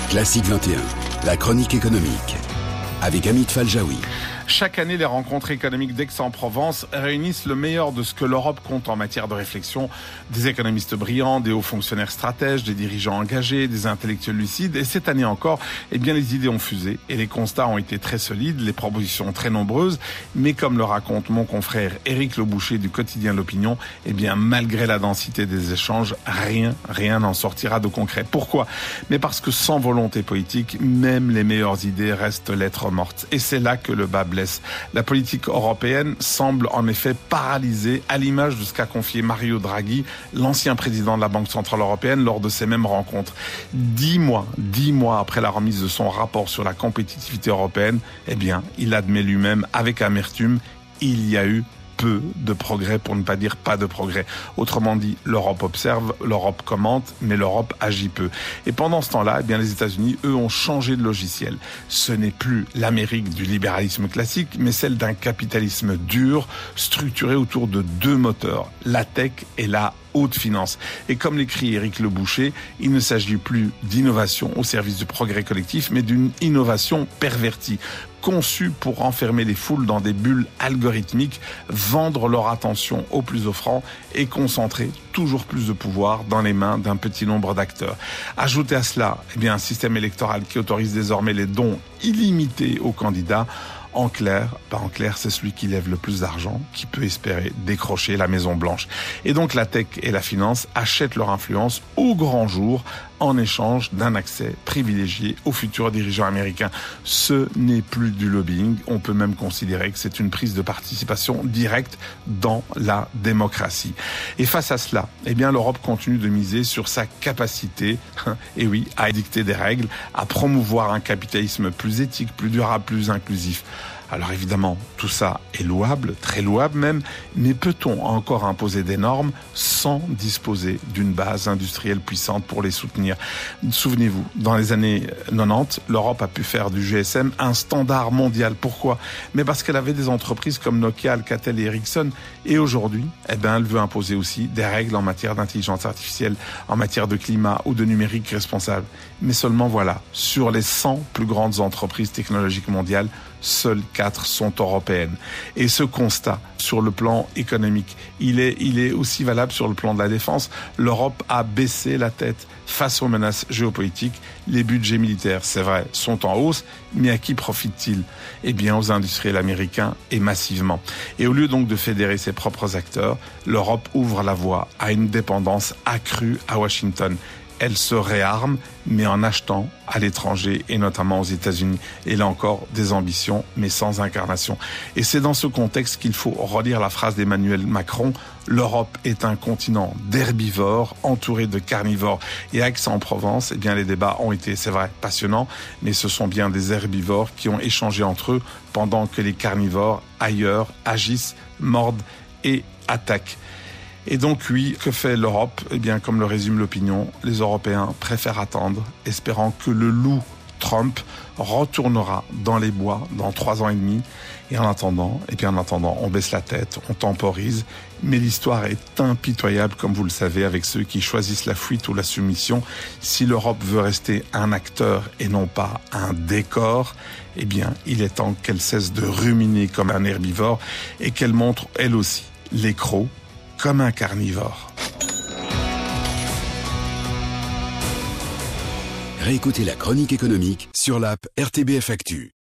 Classique 21, la chronique économique, avec Amit Faljaoui. Chaque année, les rencontres économiques d'Aix-en-Provence réunissent le meilleur de ce que l'Europe compte en matière de réflexion. Des économistes brillants, des hauts fonctionnaires stratèges, des dirigeants engagés, des intellectuels lucides. Et cette année encore, les idées ont fusé et les constats ont été très solides, les propositions très nombreuses. Mais comme le raconte mon confrère Éric Leboucher du quotidien L'Opinion, malgré la densité des échanges, rien n'en sortira de concret. Pourquoi ? Mais parce que sans volonté politique, même les meilleures idées restent lettres mortes. Et c'est là que le bas blesse. La politique européenne semble en effet paralysée, à l'image de ce qu'a confié Mario Draghi, l'ancien président de la Banque Centrale Européenne, lors de ces mêmes rencontres. 10 mois après la remise de son rapport sur la compétitivité européenne, il admet lui-même avec amertume, il y a eu peu de progrès, pour ne pas dire pas de progrès. Autrement dit, l'Europe observe, l'Europe commente, mais l'Europe agit peu. Et pendant ce temps-là, les États-Unis, eux, ont changé de logiciel. Ce n'est plus l'Amérique du libéralisme classique, mais celle d'un capitalisme dur, structuré autour de deux moteurs, la tech et la haute finance. Et comme l'écrit Éric Leboucher, il ne s'agit plus d'innovation au service du progrès collectif, mais d'une innovation pervertie, conçue pour enfermer les foules dans des bulles algorithmiques, vendre leur attention aux plus offrants et concentrer toujours plus de pouvoir dans les mains d'un petit nombre d'acteurs. Ajoutez à cela, un système électoral qui autorise désormais les dons illimités aux candidats. En clair, c'est celui qui lève le plus d'argent qui peut espérer décrocher la Maison Blanche. Et donc la tech et la finance achètent leur influence au grand jour en échange d'un accès privilégié aux futurs dirigeants américains. Ce n'est plus du lobbying, on peut même considérer que c'est une prise de participation directe dans la démocratie. Et face à cela, l'Europe continue de miser sur sa capacité, à édicter des règles, à promouvoir un capitalisme plus éthique, plus durable, plus inclusif. Alors évidemment, tout ça est louable, très louable même, mais peut-on encore imposer des normes sans disposer d'une base industrielle puissante pour les soutenir ? Souvenez-vous, dans les années 90, l'Europe a pu faire du GSM un standard mondial. Pourquoi ? Mais parce qu'elle avait des entreprises comme Nokia, Alcatel et Ericsson. Et aujourd'hui, elle veut imposer aussi des règles en matière d'intelligence artificielle, en matière de climat ou de numérique responsable. Mais seulement sur les 100 plus grandes entreprises technologiques mondiales, seules 4 sont européennes. Et ce constat, sur le plan économique, il est aussi valable sur le plan de la défense. L'Europe a baissé la tête face aux menaces géopolitiques. Les budgets militaires, c'est vrai, sont en hausse, mais à qui profitent-ils ? Aux industriels américains et massivement. Et au lieu donc de fédérer ses propres acteurs, l'Europe ouvre la voie à une dépendance accrue à Washington. Elle se réarme, mais en achetant à l'étranger et notamment aux États-Unis. Et là encore, des ambitions, mais sans incarnation. Et c'est dans ce contexte qu'il faut relire la phrase d'Emmanuel Macron. L'Europe est un continent d'herbivores entouré de carnivores. Et à Aix-en-Provence, les débats ont été, c'est vrai, passionnants, mais ce sont bien des herbivores qui ont échangé entre eux pendant que les carnivores, ailleurs, agissent, mordent et attaquent. Et donc que fait l'Europe ? Comme le résume L'Opinion, les Européens préfèrent attendre, espérant que le loup Trump retournera dans les bois dans 3 ans et demi. Et en attendant, on baisse la tête, on temporise. Mais l'histoire est impitoyable, comme vous le savez, avec ceux qui choisissent la fuite ou la soumission. Si l'Europe veut rester un acteur et non pas un décor, il est temps qu'elle cesse de ruminer comme un herbivore et qu'elle montre, elle aussi, les crocs comme un carnivore. Réécoutez la chronique économique sur l'app RTBF Actu.